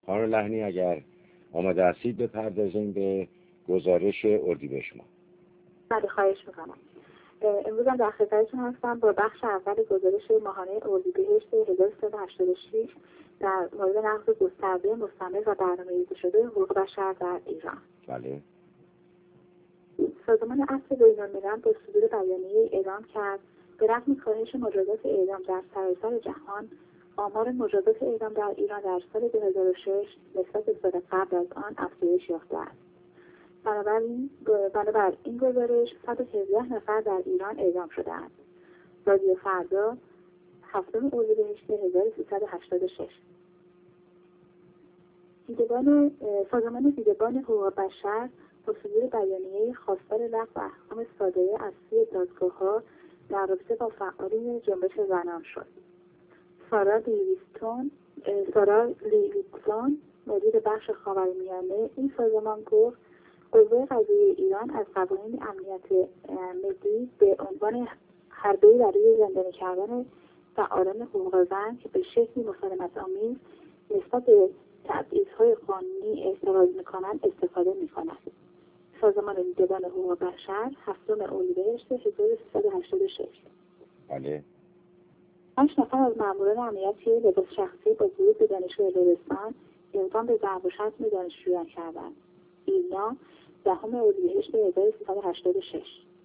خانم لحنی اگر آماده هستید بپردازیم به گزارش اردیبهشت ماه. بله، خواهش میکنم. امروز هم در خدمتتون هستم با بخش اول گزارش ماهانه اردیبهشت 1386 در مورد نقض گسترده مستمر و برنامه‌ریزی شده حقوق بشر در ایران. بله. سازمان عفو بین‌الملل با صدور بیانیه‌ای اعلام کرد به رغم کاهش مجازات اعدام در سراسر جهان، آمار مجازات اعدام در ایران در سال 2006 نسبت به سال قبل از آن افزایش یافته است. بنابر این گزارش 117 نفر در ایران اعدام شده‌اند. رادیو فردا 7 اردیبهشت 1386. سازمان دیدبان حقوق بشر با صدور بیانیه خواستار لغو احکام صادره از سوی دادگاه‌ها در رابطه با فعالین جنبش زنان شد. سارا لیویکسون مدیر بخش خاورمیانه این سازمان گفت قوه قضاییه ایران از قوانین امنیت ملی به عنوان حربه‌ای برای زندانی کردن فعالان حقوق زن که به شکلی مسالمت‌آمیز نسبت به تبعیض‌های قانونی اعتراض می‌کنند استفاده می‌کند. سازمان دیدبان حقوق بشر 7 اردیبهشت 1386. بله. 8 نفر از ماموران امنیتی لباس شخصی با ورود به دانشگاه لرستان اقدام به ضرب و شتم دانشجویان کردند. ایلنا 10 اردیبهشت 1386.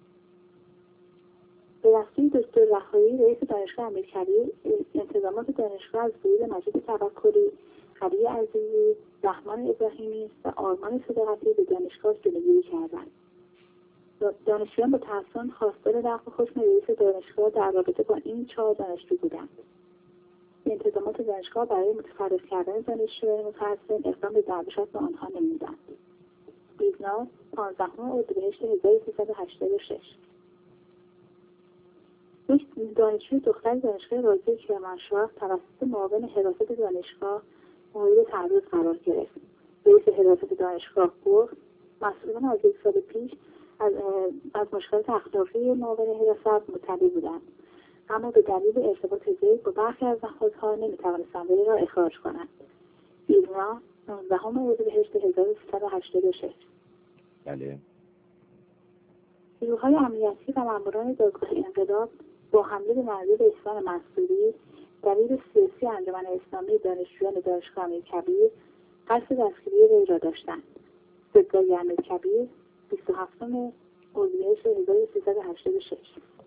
به دستور دکتر رهایی رئیس دانشگاه امیرکبیر انتظامات دانشگاه از ورود مجید توکلی، علی عزیزی، رحمان ابراهیمی و آرمان صداقتی به دانشگاه جلوگیری کردند. دانشجویان با تحسن خواستار لغو حکم رئیس دانشگاه در رابطه با این 4 دانشجو بودند. انتظامات دانشگاه برای متفرق کردن دانشجویان متحسن اقدام به ضرب و شتم به آنها نمودند. ایلنا 15 اردیبهشت 1386. یک دانشجوی دختر دانشگاه رازی کرمانشاه توسط معاون حراست دانشگاه مورد تعرض قرار گرفت. رئیس حراست دانشگاه گفت مسئولان از 1 سال پیش از مشکلات اخلاقی معاون حراست مطلع بودند، اما به دلیل ارتباط وی با برخی از نهادها نمیتوانستند وی را اخراج کنند. ایلنا 19 اردیبهشت 1386. بله. نیروهای امنیتی و ماموران دادگاه انقلاب با حمله به منزل احسان منصوری دبیر سیاسی انجمن اسلامی دانشجویان دانشگاه امیرکبیر قصد دستگیری وی را داشتند. دادگاه امیرکبیر 27 اردیبهشت 1386.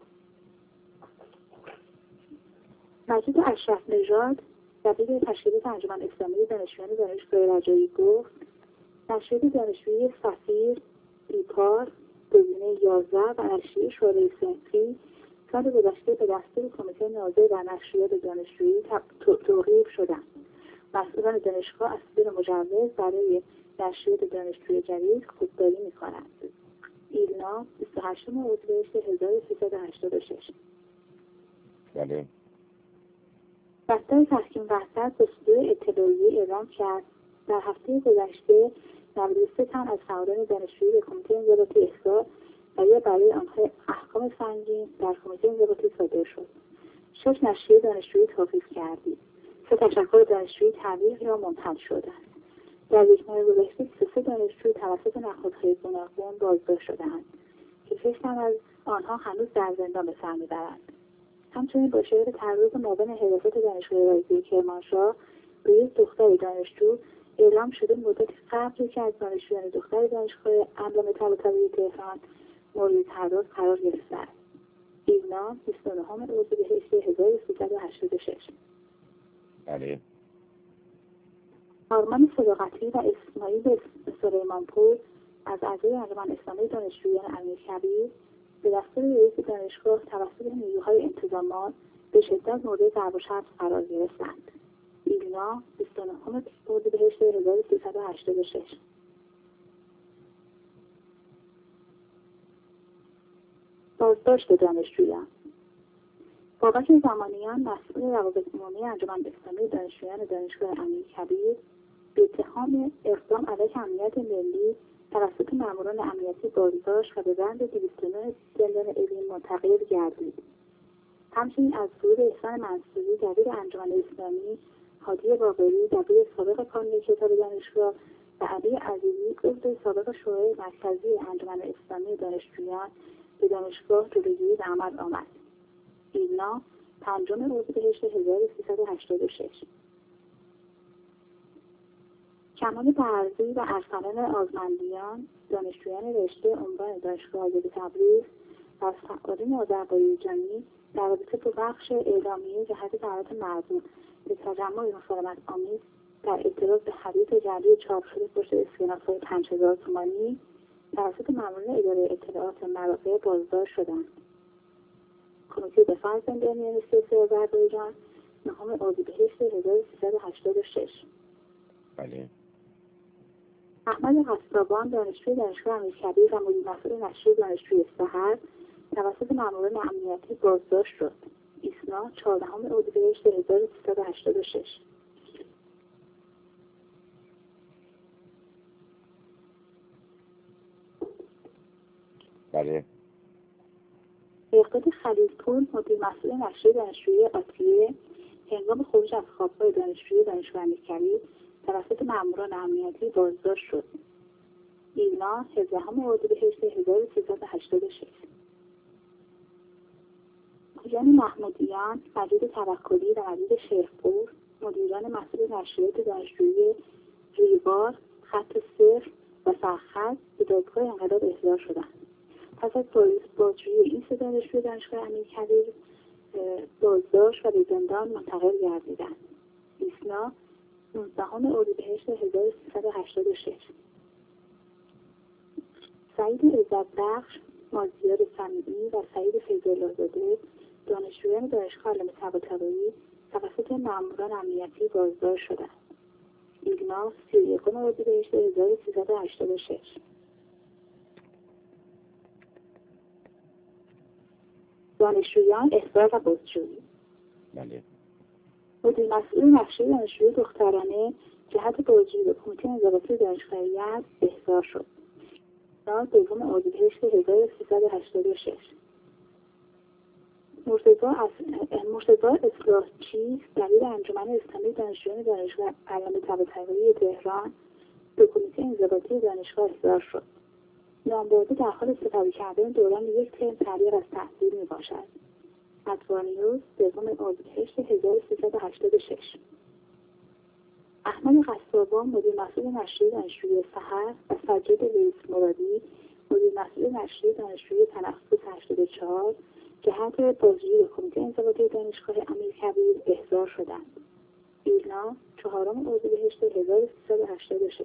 مجید اشرف نژاد دبیر تشکیلات انجمن اسلامی دانشجویان دانشگاه رجایی گفت نشریه دانشجویی سفیر، بیکار، گزینه 11 و نشریه شورای صنفی سال گذشته به دستور کمیته ناظر در نشریات دانشجویی توقیف شدند. مسئولان دانشگاه از صدور مجوز برای نشریات دانشجویی جدید خودداری می‌کنند. ایلنا 28 اردیبهشت 1386. بله. دفتر تحکیم وحدت به صدور اطلاعیه اعلام کرد در هفته گذشته 93 تن از فعالان دانشجویی به کمیته انضباطی احضار و یا برای آنها احکام سنگین در کمیته انضباطی صادر شد. 6 نشریه دانشجویی توقیف کردید. 3 تشکل دانشجویی تعلیق یا منحل شدند. در 1 ماه گذشته 23 دانشجو توسط نهادهای گوناگون بازداشت شده‌اند که 6 تن از آنها هنوز در زندان به سر می‌برند. همچنین با شرایط تعرض معاون حراست دانشگاه رازی کرمانشاه به یک دختر دانشجو اعلام شده مدت قبل که از دانشجویان دختر دانشگاه علامه طباطبایی تهران مورد تعرض قرار گرفته است. ایلنا 29 اردیبهشت 1386. بله. آرمان صداقتی و اسماعیل سلیمانپور از اعضای انجمن اسلامی دانشجویان امیرکبیر به دستور رئیس دانشگاه توسط نیروهای انتظامان به شدت مورد ضرب و شتم قرار گرفتند. ایلنا 29 اردیبهشت 1386. بازداشت دانشجویان. بابک زمانیان مسئول روابط عمومی انجمن اسلامی دانشجویان دانشگاه امیرکبیر به اتهام اقدام علیه امنیت ملی توسط ماموران امنیتی بازداشت و به بند 209 زندان اوین منتقل گردید. همچنین از ورود احسان منصوری دبیر انجمن اسلامی هادی باقری دبیر سابق کانون کتاب دانشگاه و علی عزیزی عضو سابق شورای مرکزی انجمن اسلامی دانشجویان به دانشگاه جلوگیری به عمل آمد. ایلنا 5 اردیبهشت 1386. کمال برزی و ارسلان آزمندیان دانشجویان رشته عنوان دانشگاه آزاد تبریز و از فعالین آذربایجانی در رابطه با بخش اعلامیه جهت دعوت مردم به تجمع مسالمت‌آمیز در اعتراض به خرید جعلی چاپ شده پشت اسکناس‌های 5000 تومانی توسط مامورین اداره اطلاعات مرافع بازداشت شدند. کمیته دفاع از زندانیان سیاسی آذربایجان 9 اردیبهشت 1386. بله. احمد قصابان دانشجوی دانشگاه امیرکبیر و مدیر مسئول نشریه دانشجوی سحر توسط مامورین امنیتی بازداشت شد. ایسنا 14 اردیبهشت 1386. بله. بهزاد خلیلپور مدیر مسئول نشریه دانشجویی آتیه هنگام خروج از خوابگاه دانشجویی دانشگاه امیرکبیر توسط ماموران امنیتی بازداشت شد. ایلنا 17 اردیبهشت 1386. پویان محمودیان، مجید توکلی و مجید شیخپور مدیران مسئول نشریات دانشجویی ریوار، خط صفر و سرخط به دادگاه انقلاب احضار شدند. پس از بازجویی این سه دانشجوی دانشگاه امیرکبیر بازداشت و به زندان منتقل گردیدند. ایسنا 19 اردیبهشت 1386. سعید عزتبخش، مازیار سمیعی و سعید فیض‌الله‌زاده دانشجویان دانشگاه علامه طباطبایی توسط ماموران امنیتی بازداشت شدند. ایلنا 31 اردیبهشت 1386. دانشجویان احضار و بازجویی. بله. مدیر مسئول نشریه دانشجویی دخترانه جهت بازجویی به کمیته انضباطی دانشگاه یزد احضار شد. 2 اردیبهشت 1386. مرتضی اصلاحچی دبیر انجمن اسلامی دانشجویان دانشگاه علامه طباطبایی تهران به کمیته انضباطی دانشگاه احضار شد. نامبرده در حال سپری کردن دوران یک ترم تعلیق از تحصیل میباشد. ادوار نیوز 2 اردیبهشت 1386. احمد قصابان مدیر مسئول نشریه دانشجویی سحر و سجاد رئیس مرادی مدیر مسئول نشریه دانشجویی تنفس 84 جهت بازجویی به کمیته انضباطی دانشگاه امیرکبیر احضار شدند. ایلنا 4 اردیبهشت 1386.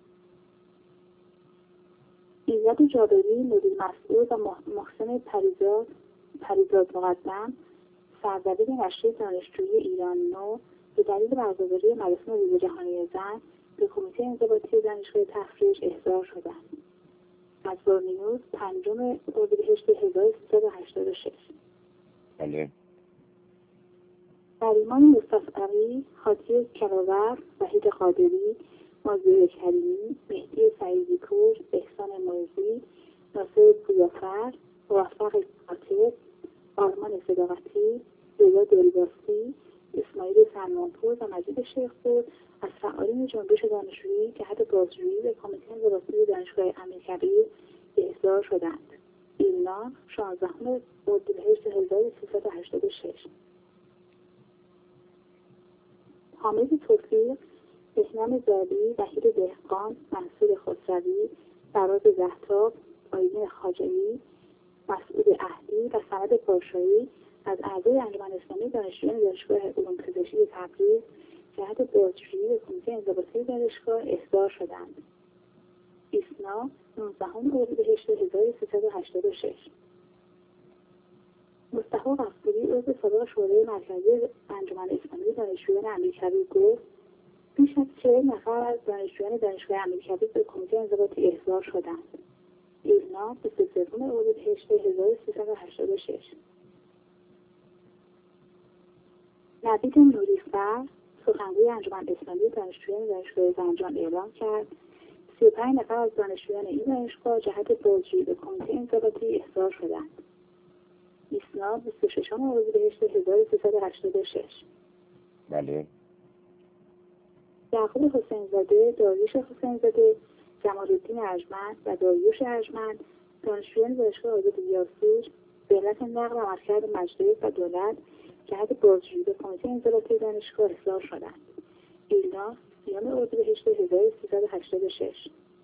ایزد جابری مدیر مسئول و محسن پریزاد مقدم سردبیر نشریه دانشجویی ایران نو به دلیل برگزاری مراسم روز جهانی زن به کمیته انضباطی دانشگاه تفریج احضار شدند. ادوار نیوز 5 اردیبهشت 1386. بله. نریمان مصطفی، هادی کلاور، وحید قادری، مازیار کریمی، مهدی سعیدی پور، احسان موزی، ناصر پویافر، موفق کاتب، آرمان صداقتی، رضا دلباستی، اسماعیل سلمانپور و مجید شیخپور از فعالین جنبش دانشجویی جهت بازجویی به کمیته انضباطی دانشگاه امیرکبیر احضار شدند. ایلنا 16 اردیبهشت 1386. حامد توفیق، بهنام زادی، وحید دهقان، منصور خسروی، فراز زهتاب، آیین خاجعی، مسعود اهلی و سند پارشایی از اعضای انجمن اسلامی دانشجویان دانشگاه علوم پزشکی تبریز جهت بازجویی به کمیته انضباطی دانشگاه احضار شدند. ایسنا 19 اردیبهشت 1386. مصطفی غفوری عضو سابق شورای مرکزی انجمن اسلامی دانشجویان امیرکبیر گفت بیش از 40 نفر از دانشجویان دانشگاه امیرکبیر به کمیته انضباطی احضار شدند. ایلنا 23 اردیبهشت 1386. نوید نوری‌فر سخنگوی انجمن اسلامی دانشجویان دانشگاه زنجان اعلام کرد 35 نفر از دانشجویان این دانشگاه جهت بازجویی به کمیته انضباطی احضار شدند. ایسنا 26 اردیبهشت 1386. بله. یعقوب حسین‌زاده، داریوش حسین‌زاده، جمال‌الدین ارجمند و داریوش ارجمند دانشجویان دانشگاه آزاد یاسوج به علت نقل عملکرد مجلس و دولت جهت بازجویی به کمیته انضباطی دانشگاه احضار شدند. ایلنا، 30 اردیبهشت 1386.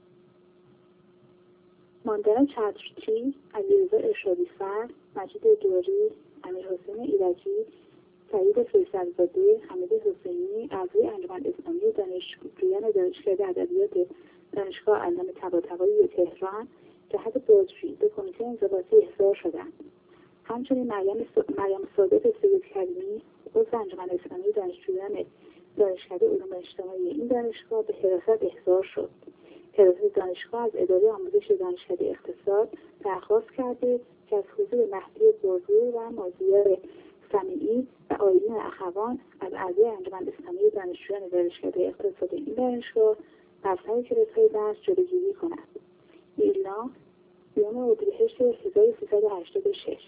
ماندارا چترچی، علیرضا ارشادیفر، مجید دوری، امیرحسین ایرجی، سعید فیصل‌زاده، حمید حسینی، اعضای انجمن اسلامی دانشجویان دانشکده ادبیات دانشگاه علامه طباطبایی تهران جهت بازجویی به کمیته انضباطی احضار شدند. همچنین مریم صادق سید کریمی، عضو انجمن اسلامی دانشجویان دانشکده علوم اجتماعی این دانشگاه به حراست احضار شد. حراست دانشگاه از اداره آموزش دانشکده اقتصاد درخواست کرده که از حضور مهدی بردو و مازیار سمیعی و آیلین اخوان از اعضای انجمن اسلامی دانشجویان دانشکده اقتصاد این دانشگاه در سر کلاس‌های درس جلوگیری کند. ایلنا، 30 اردیبهشت 1386.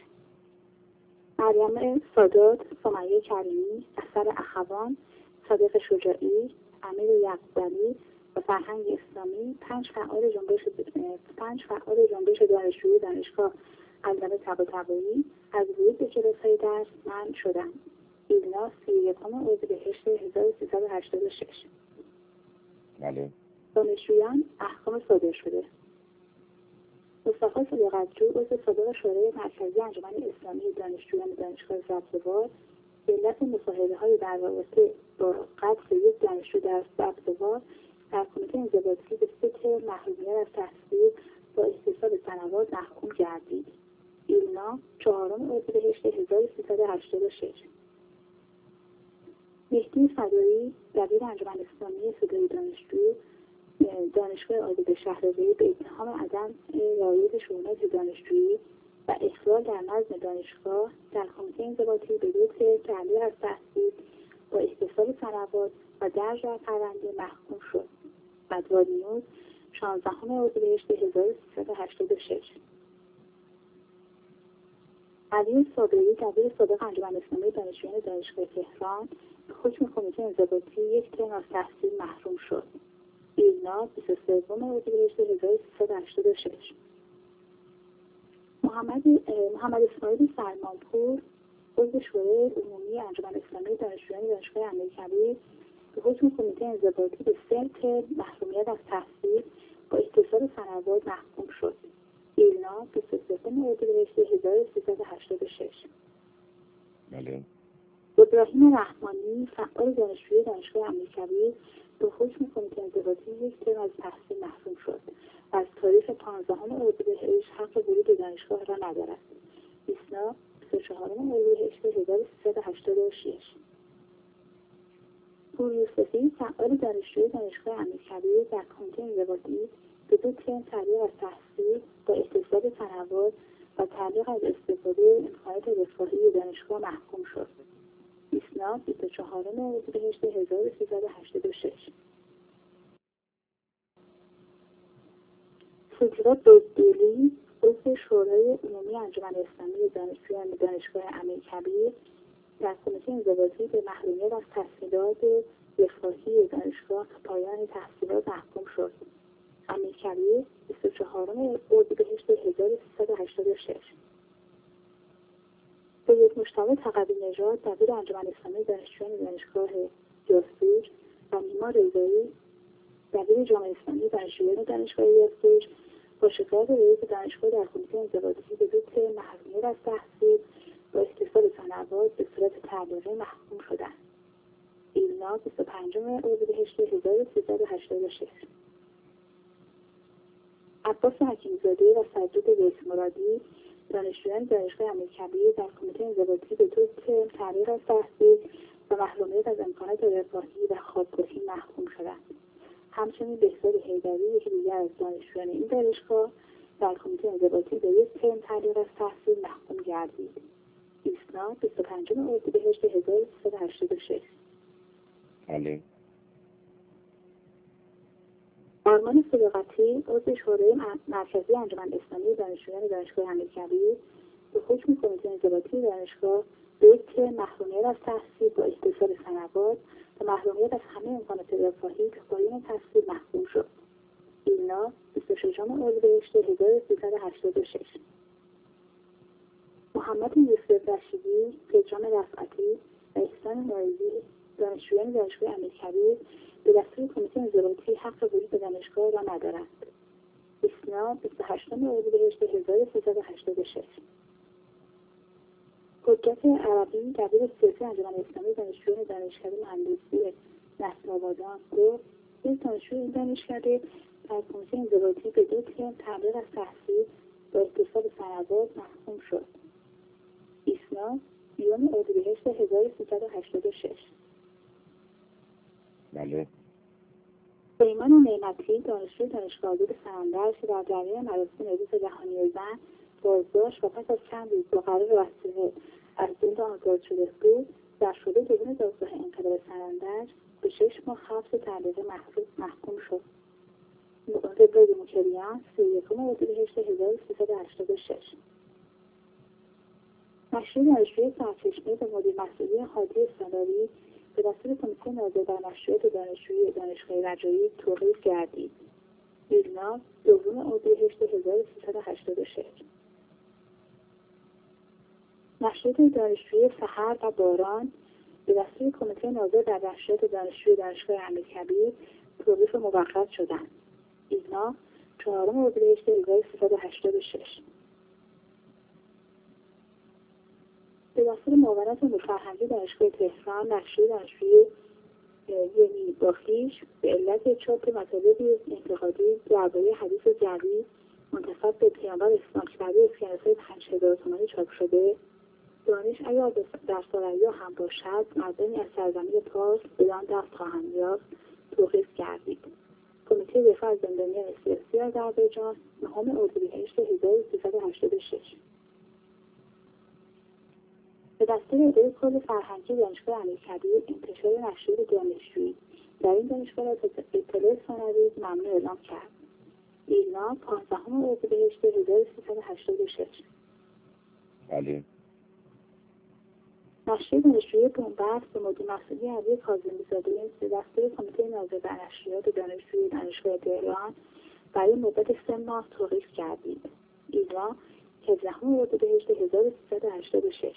مریم سادات، سمیه کریمی، اثر اخوان، صادق شجاعی، امیر یعقوبی و فرهنگ اسلامی 5 فعال جنبش دانشجویی دانشگاه علامه طباطبایی از ورود به کلاس‌های درس منع شدند. ایلنا، 31 اردیبهشت 1386. بله. دانشجویان احکام صادر شده. مصطفی صداقتجو، عضو صادق شورای مرکزی انجمن اسلامی دانشجویان دانشگاه سبزوار به علت مصاحبه‌های در رابطه با قتل یک دانشجو در سبزوار در کمیته انضباطی به 3 ترم محرومیت از تحصیل با احتساب سنوات محکوم گردید. ایلنا، 4 اردیبهشت 1386. مهدی فدایی، دبیر انجمن اسلامی صدای دانشجو دانشگاه آزاد شهرضایی به اتهام عدم رعایت شؤونات دانشجویی و اخلال در نظم دانشگاه در کمیته انضباطی به 2 ترم تعلیق از تحصیل با احتساب سنوات و درج در پرونده محکوم شد. ادوار نیوز، 16 اردیبهشت 1386. علی صابری، دبیر سابق انجمن اسلامی دانشجویان دانشگاه تهران به حکم کمیته انضباطی 1 ترم از تحصیل محروم شد. ایلنا، 23 اردیبهشت 1386. محمد اسماعیل سلمانپور، عضو شورای عمومی انجمن اسلامی دانشجویان دانشگاه امیرکبیر به حکم کمیته انضباطی به 3 ترم محرومیت از تحصیل با احتساب سنوات محکوم شد. ایلنا، 23 اردیبهشت 1386. بله. ابراهیم رحمانی، فعال دانشجوی دانشگاه امیرکبیر به حکم کمیته انضباطی 1 ترم از تحصیل محروم شد و از تاریخ 15 اردیبهشت حق ورود به دانشگاه را ندارد. ایسنا، 24 اردیبهشت 1386. پور یوسفی، فعال دانشجوی دانشگاه امیرکبیر در کمیته انضباطی به 2 ترم تعلیق از تحصیل با احتساب سنوات و تعلیق از استفاده امکانات رفاهی دانشگاه محکوم شد. ایسنا، 24 اردیبهشت 1386. سجاد دزدولی، عضو شورای عمومی انجمن اسلامی دانشجویان دانشگاه امیرکبیر در کمیته انضباطی به محرومیت از تحصیلات رفاهی دانشگاه تا پایان تحصیلات محکوم شد. امیرکبیر، 24 اردیبهشت 1386. سید مجتبی تقوی‌نژاد، دبیر انجمن اسلامی دانشجویان دانشگاه یاسوج و نیما رضایی، دبیر جامعه اسلامی دانشجویان دانشگاه یاسوج با شکایت رئیس دانشگاه در کمیته انضباطی به 2 ترم محرومیت از تحصیل با احتساب سنوات به صورت تعلیقی محکوم شدند. ایلنا، 25 اردیبهشت 1386. عباس حکیم‌زاده و سجاد ویس مرادی، دانشجویان دانشگاه امیرکبیر در کمیته انضباطی به 2 ترم تعلیق از تحصیل و محرومیت از امکانات رفاهی و خوابگاهی محکوم شدند. همچنین بهزاد حیدری، یکی دیگر از دانشجویان این دانشگاه در کمیته انضباطی به 1 ترم تعلیق از تحصیل محکوم گردید. ایسنا، 25 اردیبهشت 1386. بله. آرمان صداقتی، عضو شورای مرکزی انجمن اسلامی دانشجویان دانشگاه امیرکبیر به حکم کمیته انضباطی دانشگاه به 1 ترم محرومیت از تحصیل با احتساب سنوات و محرومیت از همه امکانات رفاهی به پایان تحصیل محکوم شد. ایلنا 26 اردیبهشت 1386. محمد یوسف رشیدی، پدرام رفعتی و احسان نوروزی دانشجویان دانشگاه امیرکبیر به دستور کمیته انضباطی حق ورود به دانشگاه را ندارند. ایسنا 28 اردیبهشت 1386. حجت عربی دبیر سیاسی انجمن اسلامی دانشجویان دانشکده مهندسی نسل-آبادان گفت یک دانشجو این دانشکده در کمیته انضباطی به 2 ترم تبلیغ از تحصیل با احتساب سنوات محکوم شد. ایسنا 30 اردیبهشت 1386. بله. پیمان نعمتی دانشجوی دانشگاه آزاد سمندر که در جریان مراسم روز جهانی زن بازداشت و پس از چند روز با قرار وثیقه از زندان آزاد شده بود، در شعبه دوم دادگاه انقلاب سمندر به 6 ماه حبس تعلیقی محکوم شد. فبرای موکریان 31 اردیبهشت 1386. نشریه دانشجوی سرچشمه به مدیر مسئولی هادی سالاری به دستور کمیته ناظر بر نشریات دانشجویی دانشگاه رجایی توقیف گردید. ایلنا 2 اردیبهشت 1386. نشریات دانشجویی سحر و باران به دستور کمیته ناظر بر نشریات دانشجویی دانشگاه امیرکبیر توقیف موقت شدند. ایلنا 4 اردیبهشت 1386. به دستور معاونت امور فرهنگی دانشگاه تهران نشریه دانشجویی یعنی باخیش به علت چاپ مطالبی انتقادی درباره حدیث جعلی منتسب به پیامبر اسلام که برای اسکناس‌های 5000 تومانی چاپ شده، دانش اگر در ثریا هم باشد مردمی از سرزمین پارس بدان دست خواهند یافت توقیف گردید. کمیته دفاع از زندانیان سیاسی آذربایجان 9 اردیبهشت 1386. به دستور اداره کل فرهنگی دانشگاه امیرکبیر انتشار نشریه دانشجویی در این دانشگاه را اطلاع ثانوی ممنوع اعلام کرد. ایلنا 15 اردیبهشت 1386. بله. نشریه دانشجویی بنبست به مدیر مسئولی علی کاظمی‌زاده به دستور کمیته ناظر بر نشریات دانشجویی دانشگاه تهران برای مدت 3 ماه توقیف گردید. ایلنا 17 اردیبهشت 1386.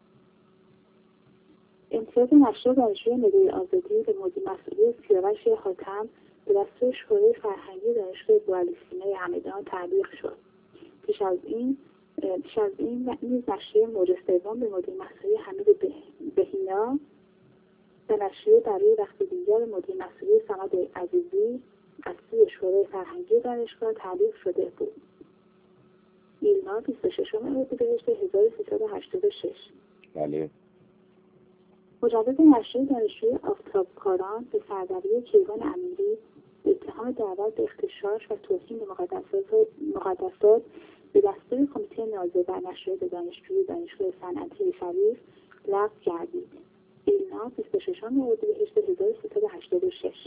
امتیاز نشریه دانشجویی ملی آزادی به مدیر مسئولی سیاوش حاتم به دستور شورای فرهنگی دانشگاه بوعلی‌سینای همدان تبلیغ شد. پیش از این نیز نشریه موج سوم به مدیر مسئولی حمید بهینا و نشریه برای وقت دیگر مدیر مسئولی صمد عزیزی از سوی شورای فرهنگی دانشگاه تبلیغ شده بود. ایلنا 26 اردیبهشت 1386. بله. مجوز نشریه دانشجویی آفتابکاران به سردبیر کیوان امیری به اتهام دعوت به اغتشاش و توهین به مقدسات به دستور کمیته ناظر بر نشریات دانشجویی دانشگاه صنعتی شریف لغو گردید. ایلنا 26 اردیبهشت 1386.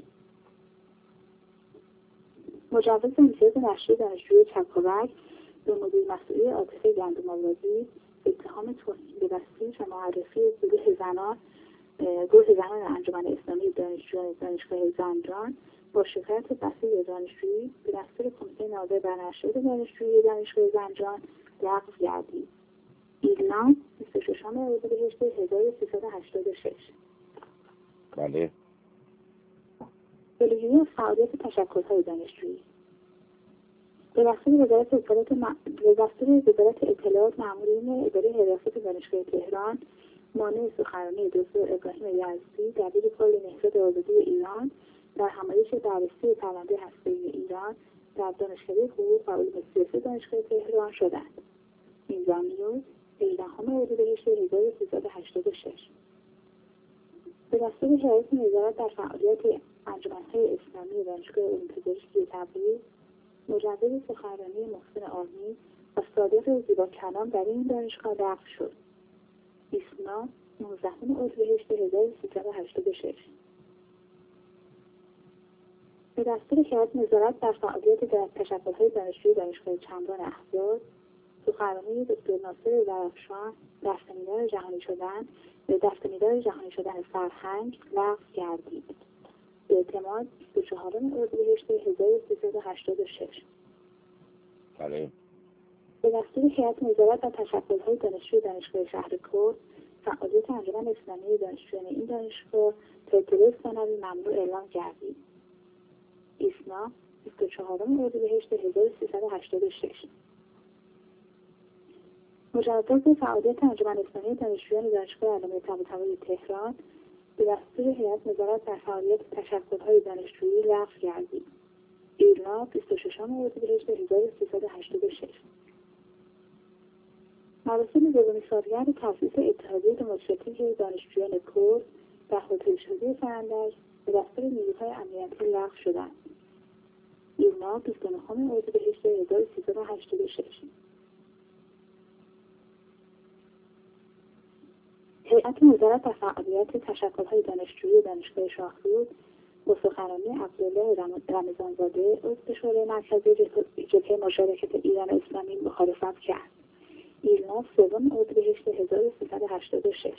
مجوز امتیاز نشریه دانشجویی چکاوک به مدیر مسئولی عاطفه گندم‌آبادی به اتهام توهین به بسیج و معرفی گروه زنان انجمن اسلامی دانشجویان دانشگاه زنجان با شکایت بسیج دانشجویی به دستور کمیته ناظر بر نشریات دانشجویی دانشگاه زنجان لغو گردید. ایلنا 26 اردیبهشت 1386. بله. جلوگیری از فعالیت تشکل‌های دانشجویی به دستور وزارت اطلاعات مامورین اداره حراسات دانشگاه تهران مانع سخنرانی دکتر ابراهیم یزدی دبیر کل نهضت آزادی ایران در همایش بررسی پرونده هسته‌ای ایران در دانشکده حقوق و علوم سیاسی دانشگاه تهران شدند. اینجا نیوز 18 اردیبهشت 1386. به دستور هیئت نظارت در فعالیت انجمن‌های اسلامی دانشگاه علوم پزشکی تبریز مجوز سخنرانی محسن آرمی و صادق زیبا کلام در این دانشگاه لغو شد. ایسنا 19 اردیبهشت 1386. به دستور هیئت نظارت در فعالیت تشکل‌های دانشجویی دانشگاه چمران احزاب سخنرانی دکتر ناصر درخشان دفترنگار جهانی شدن فرهنگ لغو گردید. به اعتماد 24 اردیبهشت 1386. بله. به دستور هیئت نظارت و تشکل‌های دانشجوی دانشگاه شهر کرد، فعالیت انجمن اسلامی دانشجویان این دانشگاه تا اطلاع ثانوی ممنوع اعلام گردید. ایسنا 24 اردیبهشت 1386. مجوز فعالیت انجمن اسلامی دانشجویان دانشگاه علامه طباطبایی تهران به دستور هیئت نظارت بر فعالیت تشکل‌های دانشجویی لغو گردید. ایرنا 26 اردیبهشت 1386. مراسم دومین سالگرد تأسیس اتحادیه مشرفین دانشجویان کرد در هتل شادی فرندک به دستور نیروهای امنیتی لغو شدند. ایرنا 29 اردیبهشت 1386. هیئت نظارت و فعالیت تشکل‌های دانشجویی دانشگاه شاهرود با سخنرانی عبدالله رمضانزاده عضو شورای مرکزی جبهه مشارکت ایران اسلامی مخالفت کرد. ایرنا 3 اردیبهشت 1386.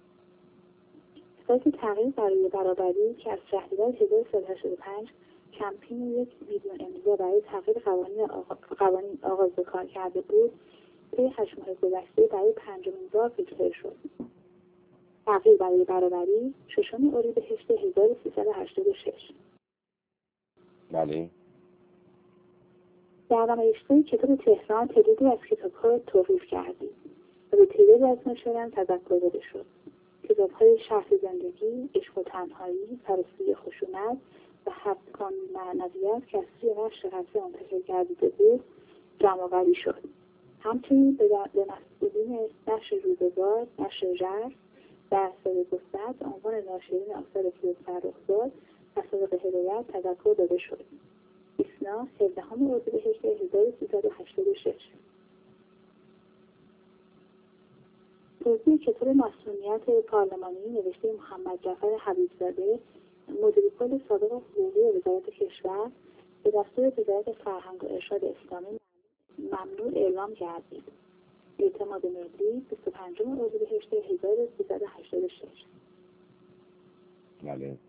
اساس تغییر برای برابری که از شهریور 1385 کمپین 1 میلیون امضا برای تغییر قوانین آغاز به کار کرده بود، طی 8 ماه گذشته برای 5مین بار تکرار شد. تغییر برای برابری 6 اردیبهشت 1386. بله. در نمایشگاه کتاب تهران تعدادی از کتاب‌ها توقیف کردید و به تعدادی از ناشران تذکر داده شد. کتاب‌های شرح زندگی، عشق و تنهایی، فراسوی خشونت و 7 قانون معنویت که از سوی نشر قطعه منتشر گردیده بود جمع‌آوری شد. همچنین به مسئولین نشر روزگار، نشر ژرف و اثر گسترد به عنوان ناشرین آثار فیروز فرخزاد و صادق هدایت تذکر داده شد. ایسنا 17 اردیبهشت 1386. توضیح کتاب مصونیت پارلمانی نوشته محمد جعفر حبیبزاده، مدیر کل سابق حقوقی وزارت کشور، به دستور وزارت فرهنگ و ارشاد اسلامی ممنوع اعلام گردید. اعتماد ملی 25 اردیبهشت 1386. بله.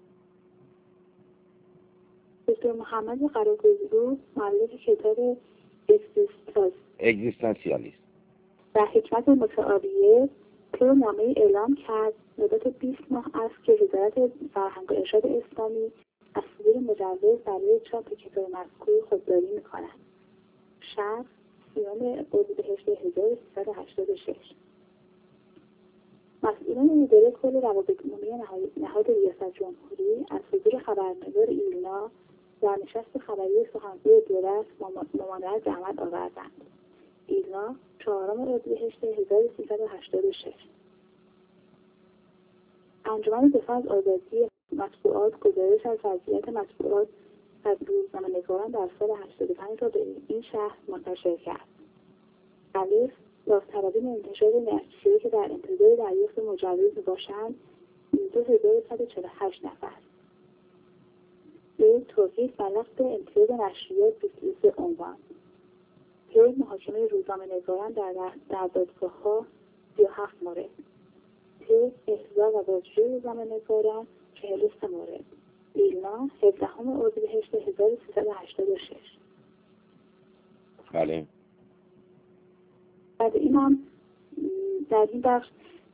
دکتر محمد قراقزلو مؤلف کتاب اگزیستانسیالیسم و حکمت متعالیه طی نامه اعلام کرد مدت 20 ماه است که وزارت فرهنگ و ارشاد اسلامی از صدور مجوز برای چاپ کتاب مذکور خودداری می‌کند. شرح 30 اردیبهشت 1386. مسئولان اداره کل روابط عمومی نهاد ریاست جمهوری از حضور خبرنگار ایرنا در نشست خبری سخنگوی دولت ممانعت به عمل آوردند. ایرنا 4 اردیبهشت 1386. انجمن دفاع از آزادی مطبوعات گزارش از وضعیت مطبوعات از روزنامه‌نگاران در سال 85 را به این شهر منتشر کرد. الف، داوطلبان انتشار نشریه‌ای که در انتظار دریافت مجوز باشند 2148 نفر. به توقیف و لغو امتیاز نشریات 23 عنوان. طی محاکمه روزنامه‌نگاران در دادگاه‌ها 37 مورد. طی احضار و بازجویی روزنامه‌نگاران 43 مورد. ایرنا 17 اردیبهشت 1386. بله. بعد این هم در این بخش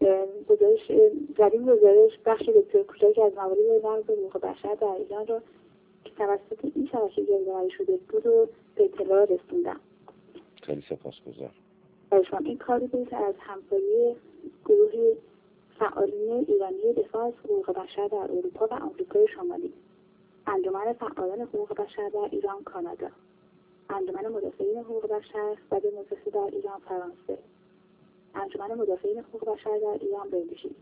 گزارش بخش دکتر کوچکی از موارد نقض حقوق بشر در ایران را که توسط این شبکه یادآوری شده بود و به اطلاع رسوندم. خیلی سپاسگزار. این کاری بود از همکاری گروه فعالین ایرانی دفاع از حقوق بشر در اروپا و آمریکای شمالی، انجمن فعالان حقوق بشر در ایران کانادا، انجمن مدافعین حقوق بشر و دموکراسی در ایران فرانسه، انجمن مدافعین حقوق بشر در ایران بلژیک،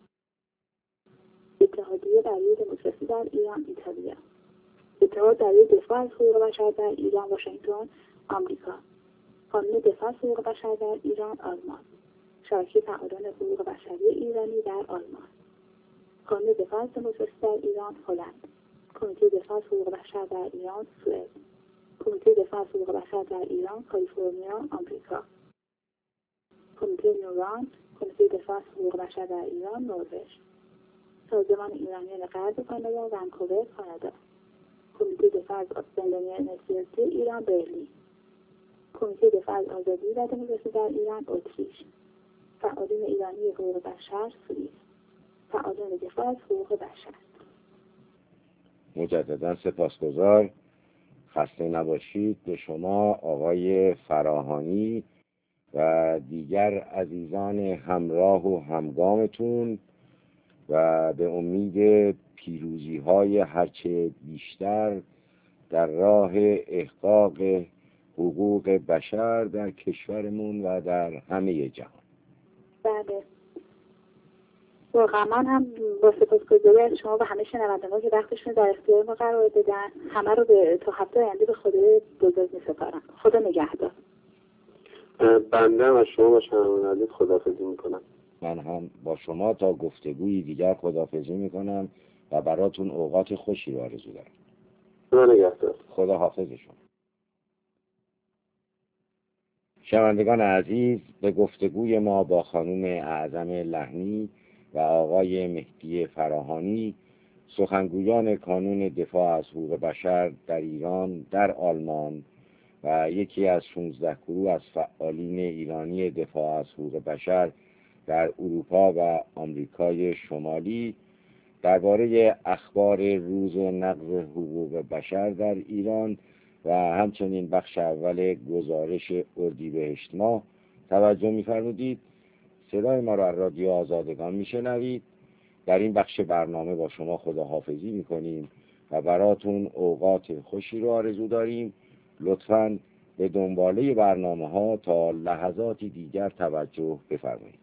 اتحادیه برای دموکراسی در ایران ایتالیا، اتحاد برای دفاع از حقوق بشر در ایران واشنگتن آمریکا، کانون دفاع از حقوق بشر در ایران آلمان، شبکه فعالان حقوق بشری ایرانی در آلمان، کانون دفاع از دموکراسی در ایران هلند، کمیته دفاع از حقوق بشر در ایران سوئد، کمیته دفاع از حقوق بشر در ایران کالیفرنیا آمریکا. کمیته نوران، کمیته دفاع از حقوق بشر در ایران، نروژ، سازمان ایرانیان غرب کانادا، ونکوور، کانادا، کمیته دفاع از زندانیان سیاسی ایران، برلین، کمیته دفاع از آزادی و دموکراسی در ایران، اتریش، فعالین ایرانی حقوق بشر، سوئیس، فعالان دفاع از حقوق بشر. مجددا سپاسگزار. خسته نباشید. به شما آقای فراهانی و دیگر عزیزان همراه و همگامتون و به امید پیروزی های هرچه بیشتر در راه احقاق حقوق بشر در کشورمون و در همه جهان. بله، واقعا من هم با سپاسگزاری از شما و همه شنوندگان که وقتشون در اختیار ما قرار دادن. همه رو تا هفته آینده به خدای بزرگ می‌سپارم. خدا نگهدار. بنده هم از شما و شنوندگان خداحافظی میکنم. من هم با شما تا گفتگوی دیگر خداحافظی میکنم و براتون اوقات خوشی رو آرزو دارم. خدا نگهدار. خدا حافظ شما. شنوندگان عزیز، به گفتگوی ما با خانم اعظم لحنی و آقای مهدی فراهانی، سخنگویان کانون دفاع از حقوق بشر در ایران، در آلمان و یکی از 16 گروه از فعالین ایرانی دفاع از حقوق بشر در اروپا و آمریکای شمالی، درباره اخبار روز نقض حقوق بشر در ایران و همچنین بخش اول گزارش اردیبهشت ماه توجه می‌فرمودید. صدای ما را از رادیو آزادگان میشنوید. در این بخش برنامه با شما خداحافظی میکنیم و براتون اوقات خوشی رو آرزو داریم. لطفاً به دنباله برنامه ها تا لحظاتی دیگر توجه بفرمایید.